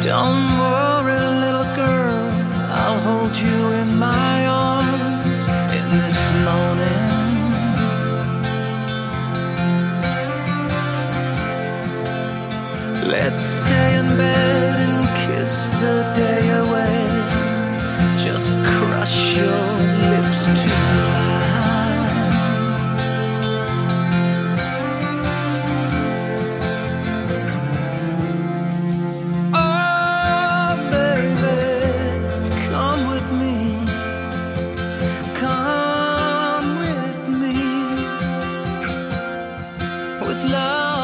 Don't worry, little girl, I'll hold you in my arms in this morning. Let's stay in bed and kiss the day away. Just crush your lips to mine. Oh, baby, come with me. Come with me. With love